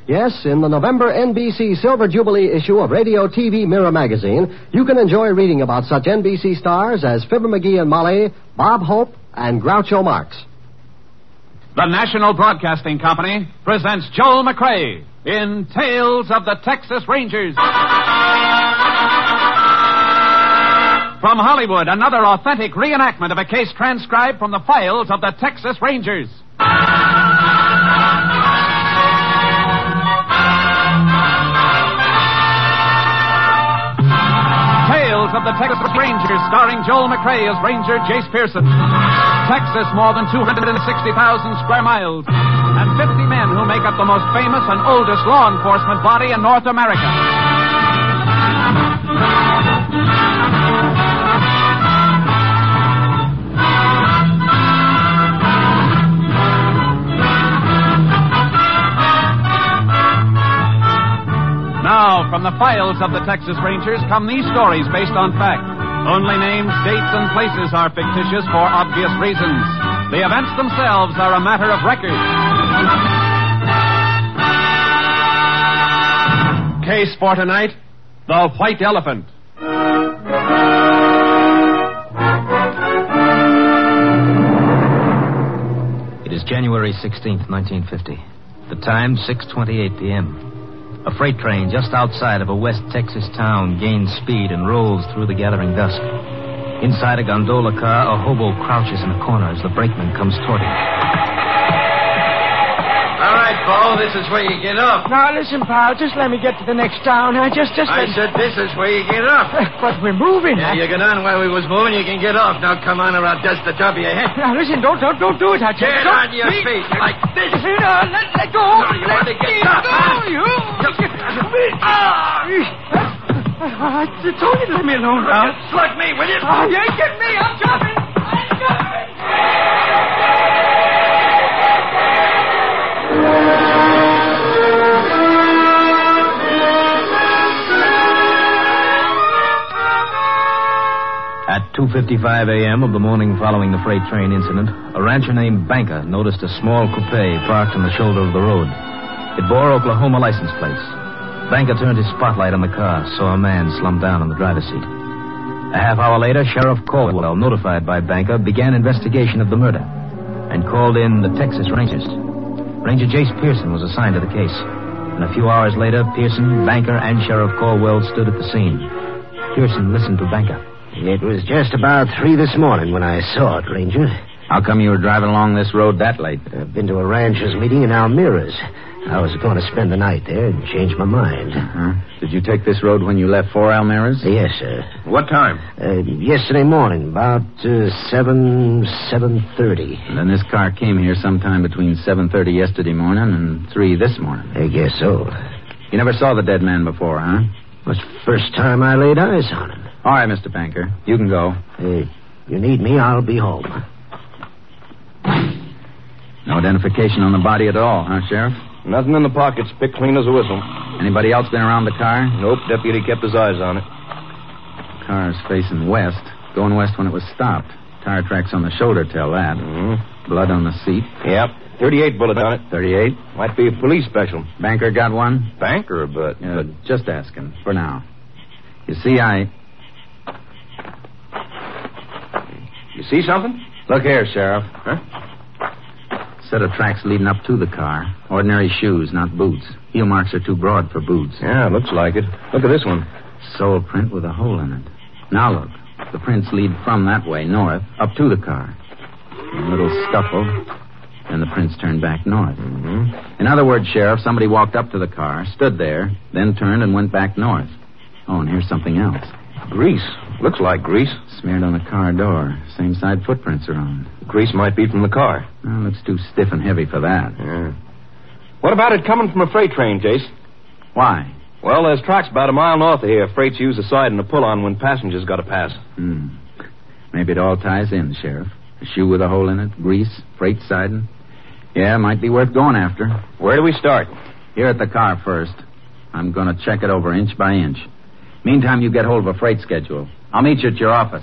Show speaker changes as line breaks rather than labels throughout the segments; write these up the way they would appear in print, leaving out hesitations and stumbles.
Yes, in the November NBC Silver Jubilee issue of Radio TV Mirror magazine, you can enjoy reading about such NBC stars as Fibber McGee and Molly, Bob Hope, and Groucho Marx.
The National Broadcasting Company presents Joel McCrea in Tales of the Texas Rangers. From Hollywood, another authentic reenactment of a case transcribed from the files of the Texas Rangers. Tales of the Texas Rangers, starring Joel McCrea as Ranger Jace Pearson. Texas, more than 260,000 square miles, and 50 men who make up the most famous and oldest law enforcement body in North America. Now, from the files of the Texas Rangers come these stories based on fact. Only names, dates, and places are fictitious for obvious reasons. The events themselves are a matter of record.
Case for tonight, the White Elephant.
It is January 16th, 1950. The time, 6:28 p.m. A freight train just outside of a West Texas town gains speed and rolls through the gathering dusk. Inside a gondola car, a hobo crouches in a corner as the brakeman comes toward him.
All right, Bo, this is where you get off.
Now, listen, pal, just let me get to the next town.
I said this is where you get off.
But we're moving.
Yeah, you get on where we was moving, you can get off. Now, come on, or I'll dust the top of your head.
Now, listen, don't do it.
Get on your feet like this.
Let go.
No, you want to get up, huh?
I told you to let me alone.
Now, slug me, will you?
You ain't getting me. I'm jumping.
At 2:55 a.m. of the morning following the freight train incident, a rancher named Banker noticed a small coupe parked on the shoulder of the road. It bore Oklahoma license plates. Banker turned his spotlight on the car, saw a man slumped down on the driver's seat. A half hour later, Sheriff Caldwell, notified by Banker, began investigation of the murder and called in the Texas Rangers. Ranger Jace Pearson was assigned to the case. And a few hours later, Pearson, Banker, and Sheriff Caldwell stood at the scene. Pearson listened to Banker.
It was just about 3 this morning when I saw it, Ranger.
How come you were driving along this road that late?
I've been to a rancher's meeting in Almirez. I was going to spend the night there and change my mind.
Uh-huh. Did you take this road when you left for Almirez?
Yes, sir.
What time?
Yesterday morning, about 7:30.
And then this car came here sometime between 7:30 yesterday morning and 3 this morning.
I guess so.
You never saw the dead man before, huh?
It was the first time I laid eyes on him.
All right, Mr. Banker. You can go.
You need me, I'll be home.
No identification on the body at all, huh, Sheriff?
Nothing in the pockets. Picked clean as a whistle.
Anybody else been around the car?
Nope. Deputy kept his eyes on it.
Car's facing west. Going west when it was stopped. Tire tracks on the shoulder tell that.
Mm-hmm.
Blood on the seat.
Yep. 38 bullet on it.
38?
Might be a police special.
Banker got one?
Banker, but...
Just asking, for now. You see,
You see something?
Look here, Sheriff.
Huh?
Set of tracks leading up to the car. Ordinary shoes, not boots. Heel marks are too broad for boots.
Yeah, looks like it. Look at this one.
Sole print with a hole in it. Now look. The prints lead from that way, north, up to the car. A little scuffle, and the prints turn back north.
Mm-hmm.
In other words, Sheriff, somebody walked up to the car, stood there, then turned and went back north. Oh, and here's something else.
Grease. Looks like grease.
Smeared on the car door. Same side footprints are on.
Grease might be from the car.
Well, looks too stiff and heavy for that.
Yeah. What about it coming from a freight train, Jace?
Why?
Well, there's tracks about a mile north of here. Freights use the siding to pull on when passengers got to pass.
Maybe it all ties in, Sheriff. A shoe with a hole in it, grease, freight siding. Yeah, might be worth going after.
Where do we start?
Here at the car first. I'm going to check it over inch by inch. Meantime, you get hold of a freight schedule. I'll meet you at your office.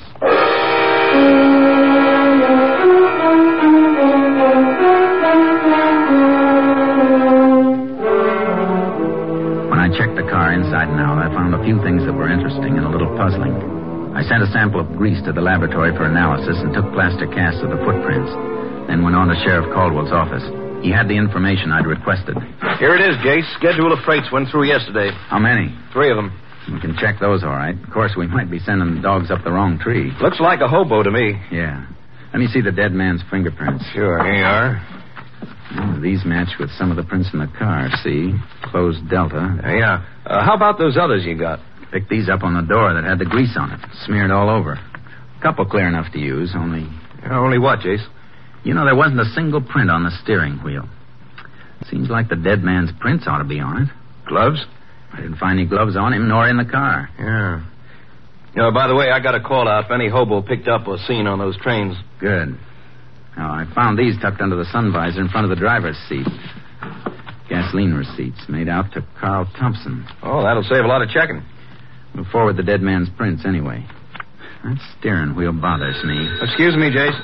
checked the car inside and out, I found a few things that were interesting and a little puzzling. I sent a sample of grease to the laboratory for analysis and took plaster casts of the footprints. Then went on to Sheriff Caldwell's office. He had the information I'd requested.
Here it is, Jace. Schedule of freights went through yesterday.
How many?
3 of them.
We can check those all right. Of course, we might be sending the dogs up the wrong tree.
Looks like a hobo to me.
Yeah. Let me see the dead man's fingerprints.
Sure, here you are.
Oh, these match with some of the prints in the car, see? Closed delta.
Yeah. How about those others you got?
Picked these up on the door that had the grease on it. Smeared all over. A couple clear enough to use, only...
Only what, Jace?
You know, there wasn't a single print on the steering wheel. Seems like the dead man's prints ought to be on it.
Gloves?
I didn't find any gloves on him, nor in the car.
Yeah. By the way, I got a call out if any hobo picked up or seen on those trains.
Good. Now, I found these tucked under the sun visor in front of the driver's seat. Gasoline receipts made out to Carl Thompson.
Oh, that'll save a lot of checking.
We'll forward the dead man's prints anyway. That steering wheel bothers me.
Excuse me, Jace.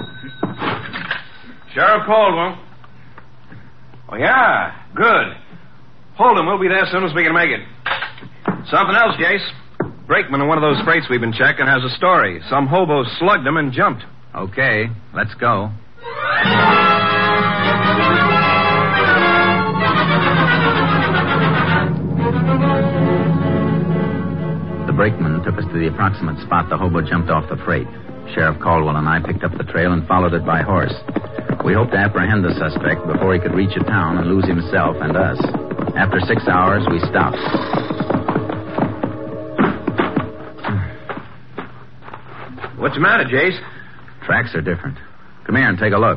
Sheriff Caldwell. Oh, yeah. Good. Hold him. We'll be there as soon as we can make it. Something else, Jace. Brakeman in one of those freights we've been checking has a story. Some hobo slugged him and jumped.
Okay, let's go. The brakeman took us to the approximate spot the hobo jumped off the freight. Sheriff Caldwell and I picked up the trail and followed it by horse. We hoped to apprehend the suspect before he could reach a town and lose himself and us. After 6 hours, we stopped.
What's the matter, Jace?
Tracks are different. Come here and take a look.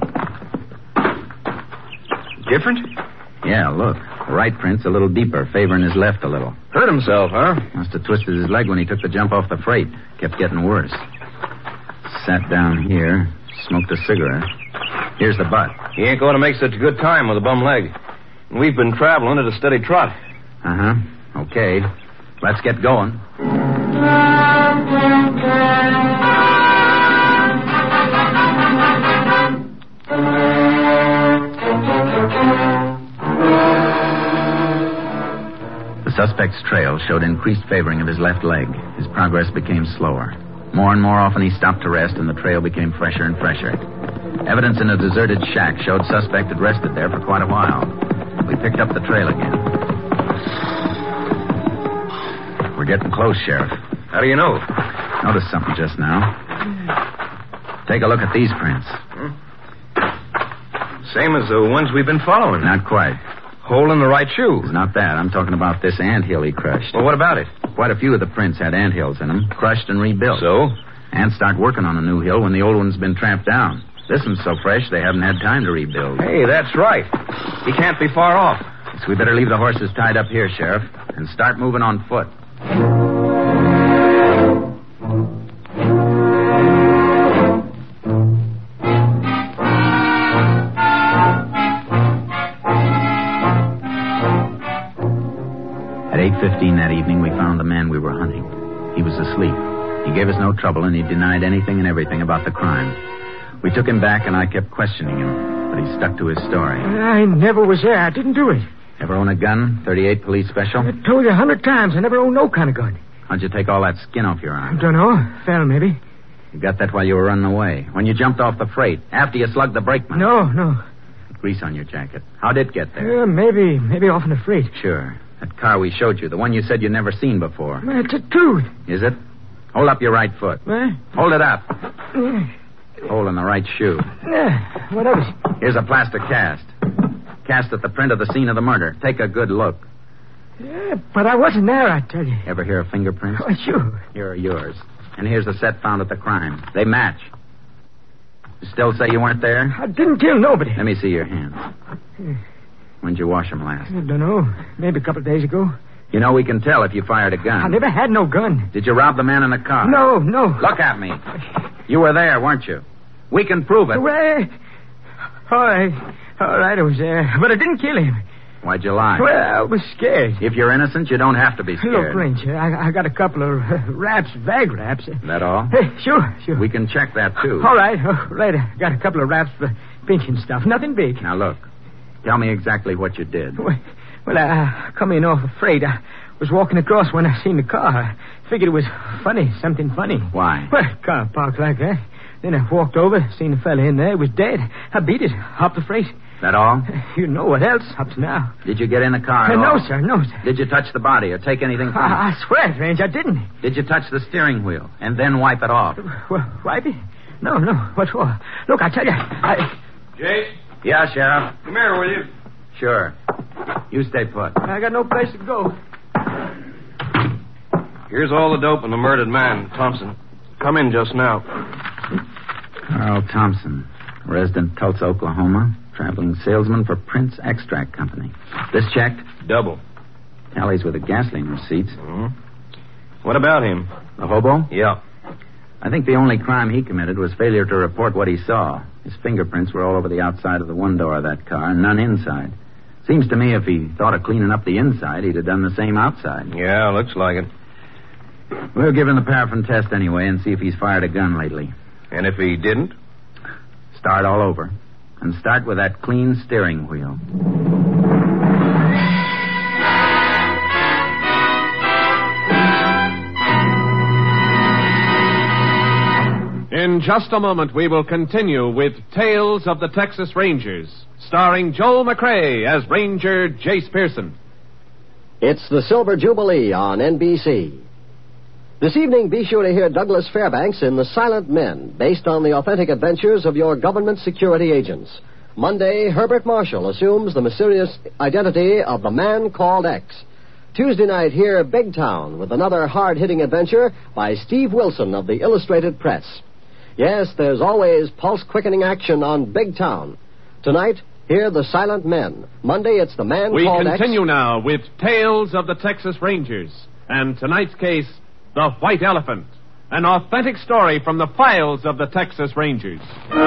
Different?
Yeah, look. The right print's a little deeper, favoring his left a little.
Hurt himself, huh?
Must have twisted his leg when he took the jump off the freight. Kept getting worse. Sat down here, smoked a cigarette. Here's the butt.
He ain't going to make such a good time with a bum leg. We've been traveling at a steady trot.
Uh-huh. Okay. Let's get going. The suspect's trail showed increased favoring of his left leg. His progress became slower. More and more often he stopped to rest, and the trail became fresher and fresher. Evidence in a deserted shack showed suspect had rested there for quite a while. We picked up the trail again. We're getting close, Sheriff.
How do you know?
Noticed something just now. Take a look at these prints.
Same as the ones we've been following.
Not quite.
Hole in the right shoe.
It's not that. I'm talking about this anthill he crushed.
Well, what about it?
Quite a few of the prints had anthills in them, crushed and rebuilt.
So?
Ants start working on a new hill when the old one's been tramped down. This one's so fresh they haven't had time to rebuild.
Hey, that's right. He can't be far off.
So we better leave the horses tied up here, Sheriff, and start moving on foot. At 8:15 that evening, we found the man we were hunting. He was asleep. He gave us no trouble, and he denied anything and everything about the crime. We took him back, and I kept questioning him, but he stuck to his story.
I never was there. I didn't do it.
Ever own a gun? 38 police special?
I told you 100 times I never owned no kind of gun.
How'd you take all that skin off your arm?
Don't know. Fell, maybe.
You got that while you were running away. When you jumped off the freight, after you slugged the brakeman.
No.
Grease on your jacket. How'd it get there?
Maybe off in the freight.
Sure. That car we showed you, the one you said you'd never seen before.
It's a tooth.
Is it? Hold up your right foot.
What?
Hold it up. Hole in the right shoe.
What of it?
Here's a plaster cast. Cast at the print of the scene of the murder. Take a good look.
Yeah, but I wasn't there, I tell you.
Ever hear of fingerprints?
Oh, sure.
Here are yours. And here's the set found at the crime. They match. You still say you weren't there?
I didn't kill nobody.
Let me see your hands. When'd you wash them last?
I don't know. Maybe a couple of days ago.
You know, we can tell if you fired a gun.
I never had no gun.
Did you rob the man in the car?
No.
Look at me. You were there, weren't you? We can prove it.
Well, all right, I was there. But I didn't kill him.
Why'd you lie?
Well, I was scared.
If you're innocent, you don't have to be scared.
Look, Ranger, I got a couple of wraps, bag wraps.
That all?
Hey, sure.
We can check that, too.
All right. I got a couple of wraps for pinching stuff. Nothing big.
Now, look. Tell me exactly what you did.
Well, Well, I come in off a freight. I was walking across when I seen the car. I figured it was funny, something funny.
Why?
Well, car parked like that. Then I walked over, seen the fella in there. He was dead. I beat it, hopped the freight.
That all?
You know what else up to now.
Did you get in the car at
No,
all?
sir, no, sir.
Did you touch the body or take anything from it?
I swear it, Range, I didn't.
Did you touch the steering wheel and then wipe it off?
Wipe it? No. What for? Look, I tell you,
Jase?
Yeah, Sheriff.
Come here, will you?
Sure. You stay put.
I got no place to go.
Here's all the dope on the murdered man, Thompson. Come in just now.
Carl Thompson, resident Tulsa, Oklahoma, traveling salesman for Prince Extract Company. This checked?
Double.
Tallies with the gasoline receipts.
Mm-hmm. What about him?
The hobo?
Yeah.
I think the only crime he committed was failure to report what he saw. His fingerprints were all over the outside of the one door of that car, and none inside. Seems to me if he thought of cleaning up the inside, he'd have done the same outside.
Yeah, looks like it.
We'll give him the paraffin test anyway and see if he's fired a gun lately.
And if he didn't?
Start all over. And start with that clean steering wheel.
In just a moment, we will continue with Tales of the Texas Rangers, starring Joel McCrea as Ranger Jace Pearson.
It's the Silver Jubilee on NBC. This evening, be sure to hear Douglas Fairbanks in The Silent Men, based on the authentic adventures of your government security agents. Monday, Herbert Marshall assumes the mysterious identity of the man called X. Tuesday night, hear Big Town with another hard-hitting adventure by Steve Wilson of the Illustrated Press. Yes, there's always pulse-quickening action on Big Town. Tonight, hear The Silent Men. Monday, it's the man called X.
We continue now with Tales of the Texas Rangers. And tonight's case, The White Elephant. An authentic story from the files of the Texas Rangers.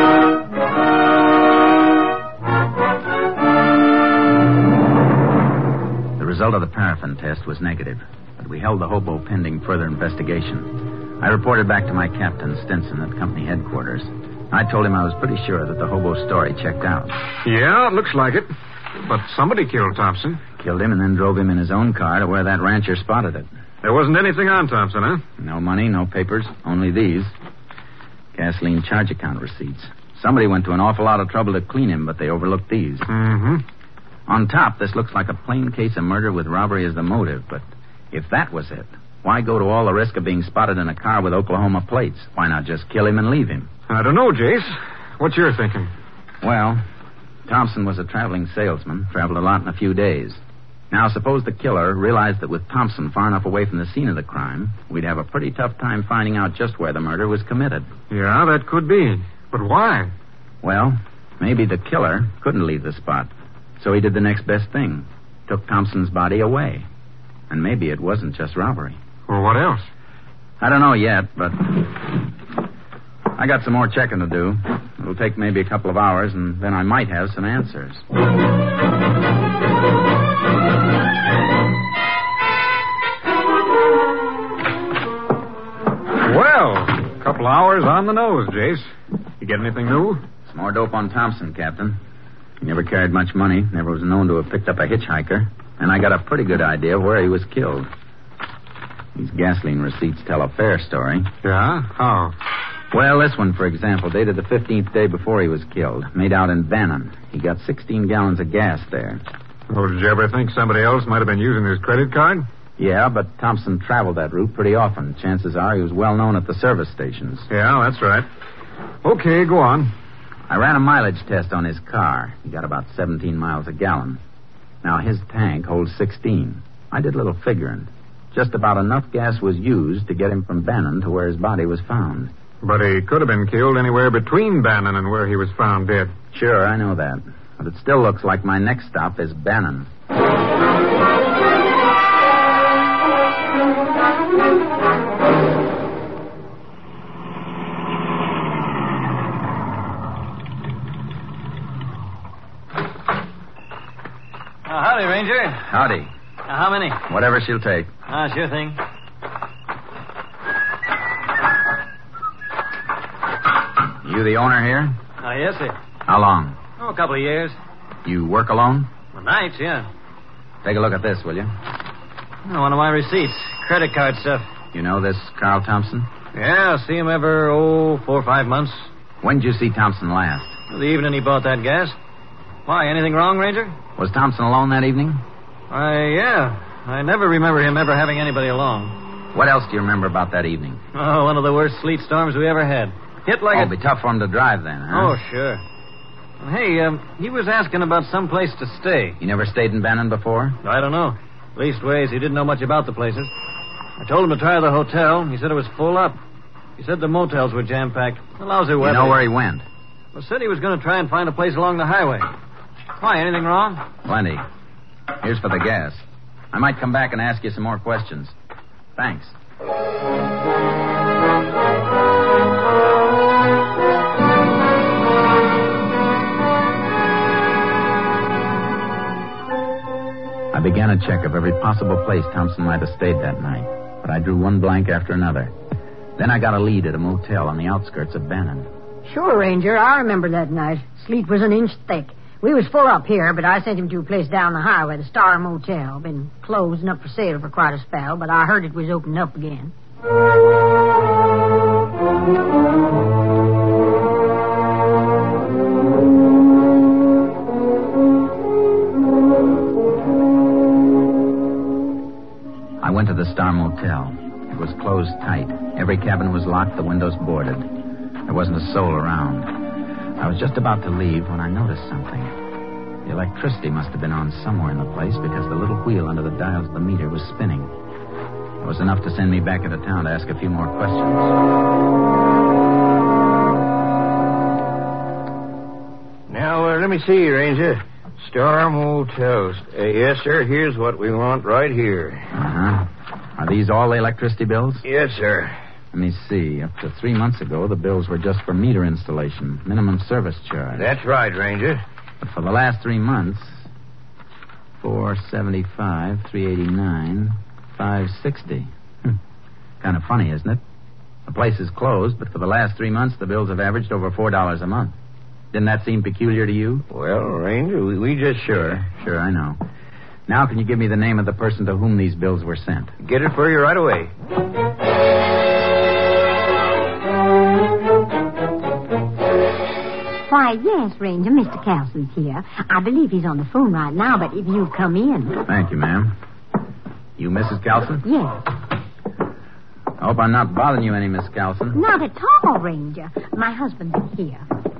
The result of the paraffin test was negative, but we held the hobo pending further investigation. I reported back to my captain, Stinson, at company headquarters. I told him I was pretty sure that the hobo story checked out.
Yeah, it looks like it. But somebody killed Thompson.
Killed him and then drove him in his own car to where that rancher spotted it.
There wasn't anything on Thompson, huh?
No money, no papers, only these. Gasoline charge account receipts. Somebody went to an awful lot of trouble to clean him, but they overlooked these.
Mm-hmm.
On top, this looks like a plain case of murder with robbery as the motive, but if that was it, why go to all the risk of being spotted in a car with Oklahoma plates? Why not just kill him and leave him?
I don't know, Jace. What's your thinking?
Well, Thompson was a traveling salesman, traveled a lot in a few days. Now, suppose the killer realized that with Thompson far enough away from the scene of the crime, we'd have a pretty tough time finding out just where the murder was committed.
Yeah, that could be. But why?
Well, maybe the killer couldn't leave the spot. So he did the next best thing. Took Thompson's body away. And maybe it wasn't just robbery.
Well, what else?
I don't know yet, but I got some more checking to do. It'll take maybe a couple of hours, and then I might have some answers.
Well, a couple of hours on the nose, Jace. You get anything new?
Some more dope on Thompson, Captain. He never carried much money, never was known to have picked up a hitchhiker, and I got a pretty good idea of where he was killed. These gasoline receipts tell a fair story.
Yeah? How?
Well, this one, for example, dated the 15th day before he was killed, made out in Bannon. He got 16 gallons of gas there.
Oh, did you ever think somebody else might have been using his credit card?
Yeah, but Thompson traveled that route pretty often. Chances are he was well known at the service stations.
Yeah, that's right. Okay, go on.
I ran a mileage test on his car. He got about 17 miles a gallon. Now, his tank holds 16. I did a little figuring. Just about enough gas was used to get him from Bannon to where his body was found.
But he could have been killed anywhere between Bannon and where he was found dead.
Sure, I know that. But it still looks like my next stop is Bannon.
Howdy, Ranger.
Howdy.
How many?
Whatever she'll take.
Sure thing.
You the owner here?
Yes, sir.
How long?
A couple of years.
You work alone?
Well, nights, yeah.
Take a look at this, will you?
One of my receipts. Credit card stuff.
You know this Carl Thompson?
Yeah, see him every, 4 or 5 months.
When did you see Thompson last?
The evening he bought that gas. Why, anything wrong, Ranger?
Was Thompson alone that evening?
Yeah. I never remember him ever having anybody along.
What else do you remember about that evening?
Oh, one of the worst sleet storms we ever had. Hit like
It'd be tough for him to drive then, huh?
Oh, sure. Hey, he was asking about some place to stay.
You never stayed in Bannon before?
I don't know. Leastways, he didn't know much about the places. I told him to try the hotel. He said it was full up. He said the motels were jam-packed. A lousy weather.
You know where he went?
Well, said he was going to try and find a place along the highway. Why, anything wrong?
Plenty. Here's for the gas. I might come back and ask you some more questions. Thanks. I began a check of every possible place Thompson might have stayed that night, but I drew one blank after another. Then I got a lead at a motel on the outskirts of Bannon.
Sure, Ranger. I remember that night. Sleet was an inch thick. We was full up here, but I sent him to a place down the highway, the Star Motel. Been closed and up for sale for quite a spell, but I heard it was opened up again.
I went to the Star Motel. It was closed tight. Every cabin was locked, the windows boarded. There wasn't a soul around. I was just about to leave when I noticed something. The electricity must have been on somewhere in the place because the little wheel under the dials of the meter was spinning. It was enough to send me back into town to ask a few more questions.
Now, let me see, Ranger. Star Motels. Yes, sir. Here's what we want right here.
Uh-huh. Are these all the electricity bills?
Yes, sir.
Let me see. Up to 3 months ago, the bills were just for meter installation, minimum service charge.
That's right, Ranger.
But for the last 3 months, $475, $389, $560. Kind of funny, isn't it? The place is closed, but for the last 3 months, the bills have averaged over $4 a month. Didn't that seem peculiar to you?
Well, Ranger, we just...
Sure, I know. Now, can you give me the name of the person to whom these bills were sent?
Get it for you right away.
Why, yes, Ranger. Mr. Carlson's here. I believe he's on the phone right now, but if you'll come in.
Thank you, ma'am. You Mrs. Carlson?
Yes.
I hope I'm not bothering you any, Miss Carlson.
Not at all, Ranger. My husband is here.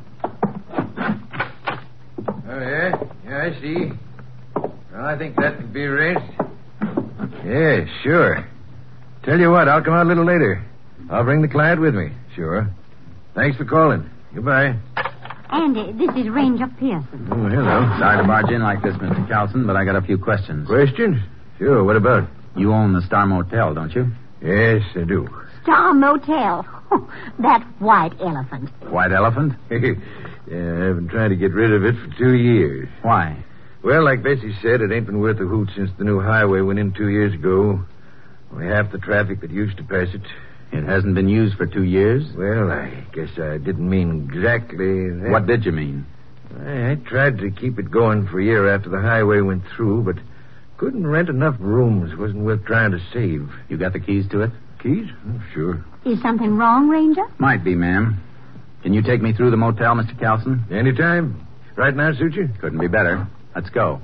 Oh, yeah? Yeah, I see. Well, I think that could be arranged. Yeah, sure. Tell you what, I'll come out a little later. I'll bring the client with me. Sure. Thanks for calling. Goodbye.
And this is Ranger Pearson.
Oh, hello.
Sorry to barge in like this, Mr. Carlson, but I got a few questions.
Questions? Sure, what about?
You own the Star Motel, don't you?
Yes, I do.
Star Motel. That white elephant.
White elephant?
Yeah, I've been trying to get rid of it for 2 years.
Why?
Well, like Bessie said, it ain't been worth a hoot since the new highway went in 2 years ago. Only half the traffic that used to pass it.
It hasn't been used for 2 years?
Well, I guess I didn't mean exactly that.
What did you mean?
I tried to keep it going for a year after the highway went through, but couldn't rent enough rooms. Wasn't worth trying to save.
You got the keys to it?
Keys? Oh, sure.
Is something wrong, Ranger?
Might be, ma'am. Can you take me through the motel, Mr. Carlson?
Anytime. Right now, suit you?
Couldn't be better. Let's go.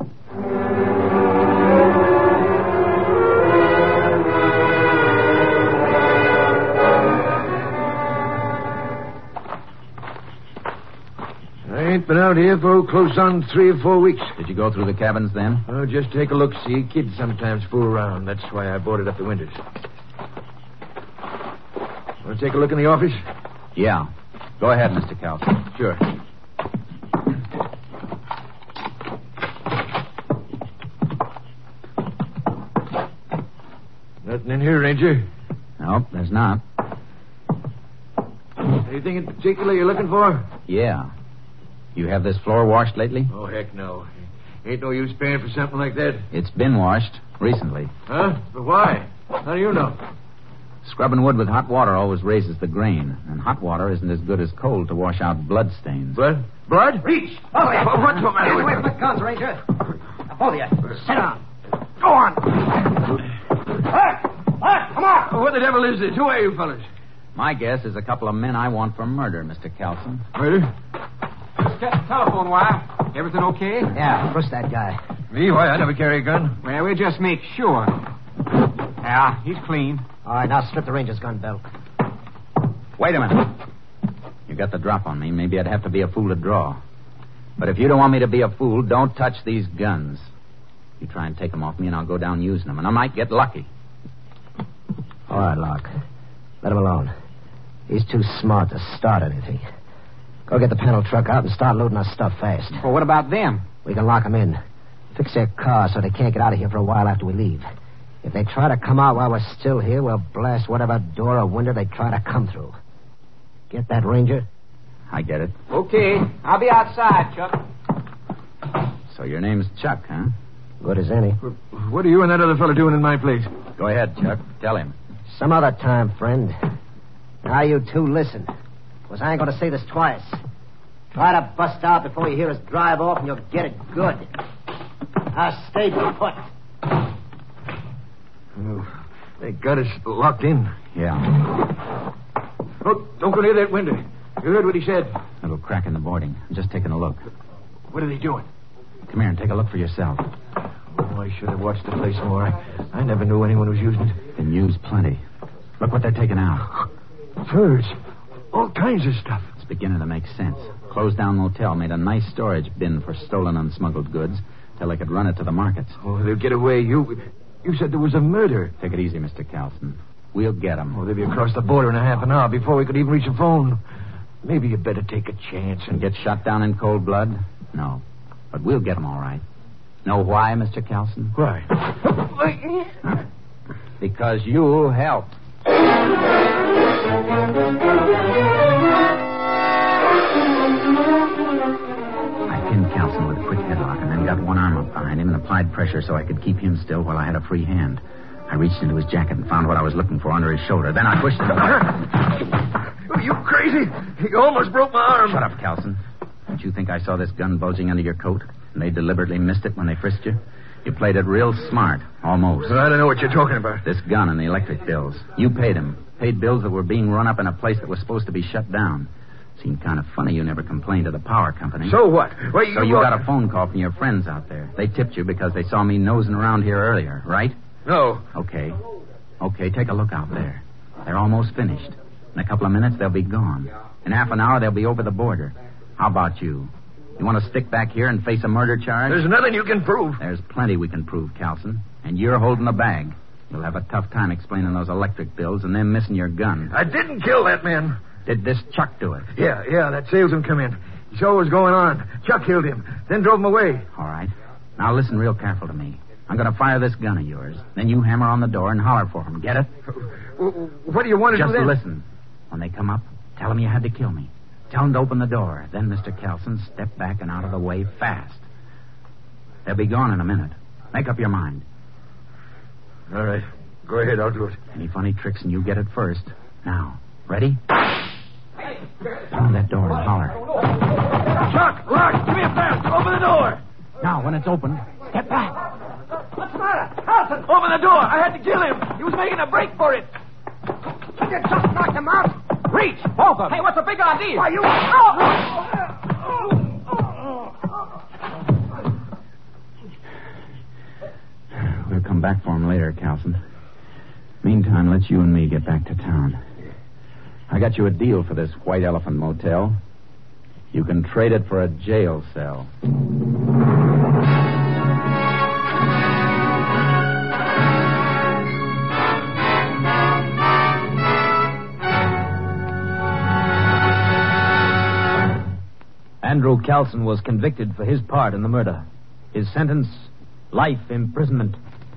I ain't been out here for close on 3 or 4 weeks.
Did you go through the cabins then?
Oh, just take a look. See, kids sometimes fool around. That's why I boarded up the windows. Want to take a look in the office?
Yeah. Go ahead, Mr. Carlson.
Sure. Nothing in here, Ranger.
Nope, there's not.
Anything in particular you're looking for?
Yeah. You have this floor washed lately?
Oh, heck no. Ain't no use paying for something like that.
It's been washed recently.
Huh? But why? How do you know?
Scrubbing wood with hot water always raises the grain, and hot water isn't as good as cold to wash out blood stains.
Blood? Blood?
Reach!
Oh, what's the matter with
the guns, Ranger. Both of you, sit down.
Go on. Come on. What the devil is this? Who are you fellas?
My guess is a couple of men I want for murder, Mr. Kelson.
Murder?
Telephone wire. Everything okay?
Yeah, push that guy.
Me? Why, I never carry a gun.
Well, we'll just make sure. Yeah, he's clean.
All right, now slip the ranger's gun belt.
Wait a minute. You got the drop on me. Maybe I'd have to be a fool to draw. But if you don't want me to be a fool, don't touch these guns. You try and take them off me, and I'll go down using them. And I might get lucky.
All right, Locke. Let him alone. He's too smart to start anything. Go get the panel truck out and start loading our stuff fast.
Well, what about them?
We can lock them in. Fix their car so they can't get out of here for a while after we leave. If they try to come out while we're still here, we'll blast whatever door or window they try to come through. Get that, Ranger?
I get it.
Okay. I'll be outside, Chuck.
So your name's Chuck, huh?
Good as any.
What are you and that other fellow doing in my place?
Go ahead, Chuck. Tell him.
Some other time, friend. Now you two listen. Because I ain't going to say this twice. Try to bust out before you hear us drive off and you'll get it good. Now stay put.
Oh, they got us locked in.
Yeah.
Oh, don't go near that window. You heard what he said.
A little crack in the boarding. I'm just taking a look.
What are they doing?
Come here and take a look for yourself.
Oh, I should have watched the place more. I never knew anyone was using it.
Been used plenty. Look what they're taking out.
Furs. All kinds of stuff.
It's beginning to make sense. Closed down motel made a nice storage bin for stolen and smuggled goods till they could run it to the markets.
Oh, they'll get away. You said there was a murder.
Take it easy, Mr. Carlson. We'll get them.
Oh, they'll be across the border in a half an hour before we could even reach a phone. Maybe you better take a chance
And get shot down in cold blood? No. But we'll get them all right. Know why, Mr. Carlson?
Why?
Because you helped. I pinned Carlson with a quick headlock and then got one arm up behind him and applied pressure so I could keep him still while I had a free hand. I reached into his jacket and found what I was looking for under his shoulder. Then I pushed him.
Are you crazy? You almost broke my arm.
Shut up, Carlson. Don't you think I saw this gun bulging under your coat? And they deliberately missed it when they frisked you? You played it real smart, almost.
Well, I don't know what you're talking about.
This gun and the electric bills. You paid them. Paid bills that were being run up in a place that was supposed to be shut down. Seemed kind of funny you never complained to the power company.
So what? Well,
So you got a phone call from your friends out there. They tipped you because they saw me nosing around here earlier, right?
No.
Okay, take a look out there. They're almost finished. In a couple of minutes, they'll be gone. In half an hour, they'll be over the border. How about you? You want to stick back here and face a murder charge?
There's nothing you can prove.
There's plenty we can prove, Carlson. And you're holding the bag. You'll have a tough time explaining those electric bills and them missing your gun.
I didn't kill that man.
Did this Chuck do it?
Yeah, that salesman come in. He saw what was going on. Chuck killed him, then drove him away.
All right. Now listen real careful to me. I'm going to fire this gun of yours. Then you hammer on the door and holler for him. Get it?
What do you want to
Just
do then?
listen. When they come up, tell them you had to kill me. Tell them to open the door. Then, Mr. Kelson, step back and out of the way fast. They'll be gone in a minute. Make up your mind.
All right. Go ahead, I'll do it.
Any funny tricks and you get it first. Now, ready? Pound that door and holler.
Chuck, Lark, give me a fast. Open the door.
Now, when it's open, step back.
What's the matter? Carlson, open the door. I had to kill him. He was making a break for it.
Did you just knock him out? Reach, both of them. Hey, what's the big idea?
Why, you...
We'll come back for him later, Carlson. Meantime, let's you and me get back to town. I got you a deal for this White Elephant Motel. You can trade it for a jail cell.
Andrew Kelson was convicted for his part in the murder. His sentence, life imprisonment.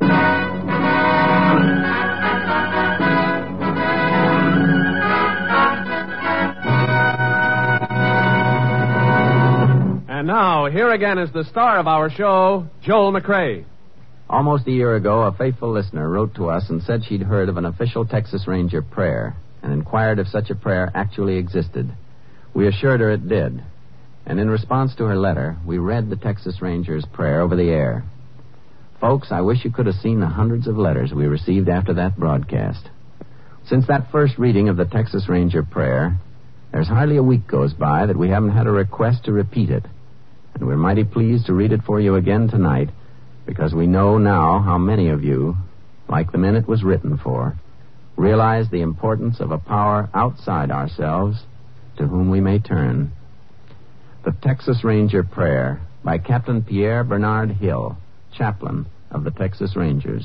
And now, here again is the star of our show, Joel McCrea.
Almost a year ago, a faithful listener wrote to us and said she'd heard of an official Texas Ranger prayer and inquired if such a prayer actually existed. We assured her it did. And in response to her letter, we read the Texas Ranger's prayer over the air. Folks, I wish you could have seen the hundreds of letters we received after that broadcast. Since that first reading of the Texas Ranger prayer, there's hardly a week goes by that we haven't had a request to repeat it. And we're mighty pleased to read it for you again tonight, because we know now how many of you, like the men it was written for, realize the importance of a power outside ourselves to whom we may turn. The Texas Ranger Prayer by Captain Pierre Bernard Hill, chaplain of the Texas Rangers.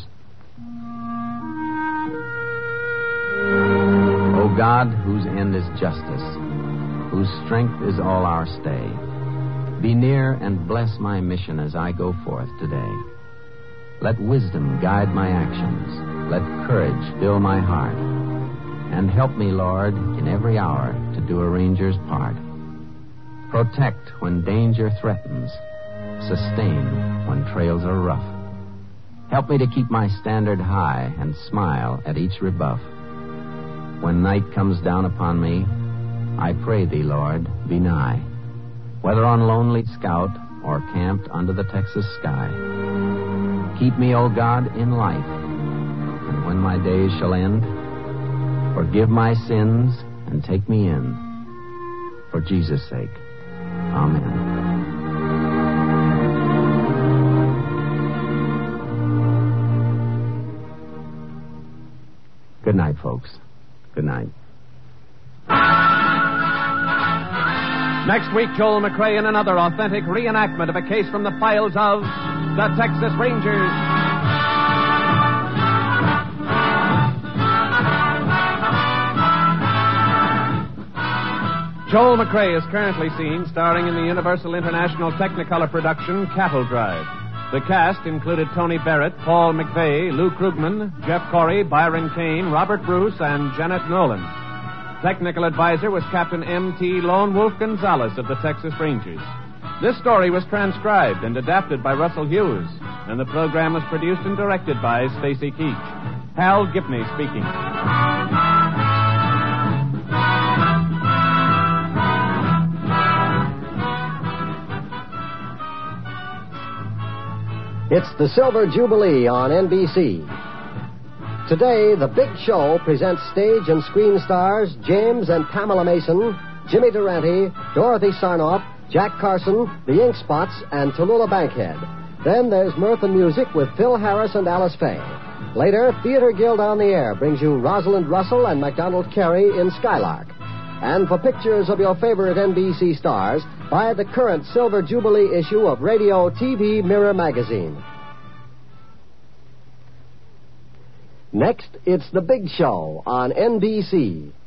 O God, whose end is justice, whose strength is all our stay, be near and bless my mission as I go forth today. Let wisdom guide my actions. Let courage fill my heart. And help me, Lord, in every hour to do a ranger's part. Protect when danger threatens. Sustain when trails are rough. Help me to keep my standard high and smile at each rebuff. When night comes down upon me, I pray thee, Lord, be nigh. Whether on lonely scout or camped under the Texas sky. Keep me, O God, in life. And when my days shall end, forgive my sins and take me in. For Jesus' sake. Amen. Good night, folks. Good night.
Next week, Joel McCrea in another authentic reenactment of a case from the files of the Texas Rangers. Joel McCrea is currently seen starring in the Universal International Technicolor production Cattle Drive. The cast included Tony Barrett, Paul McVeigh, Lou Krugman, Jeff Corey, Byron Kane, Robert Bruce, and Janet Nolan. Technical advisor was Captain M.T. Lone Wolf Gonzalez of the Texas Rangers. This story was transcribed and adapted by Russell Hughes, and the program was produced and directed by Stacy Keach. Hal Gipney speaking.
It's the Silver Jubilee on NBC. Today, The Big Show presents stage and screen stars James and Pamela Mason, Jimmy Durante, Dorothy Sarnoff, Jack Carson, the Ink Spots, and Tallulah Bankhead. Then there's mirth and music with Phil Harris and Alice Faye. Later, Theater Guild on the Air brings you Rosalind Russell and MacDonald Carey in Skylark. And for pictures of your favorite NBC stars, buy the current Silver Jubilee issue of Radio TV Mirror magazine. Next, it's The Big Show on NBC.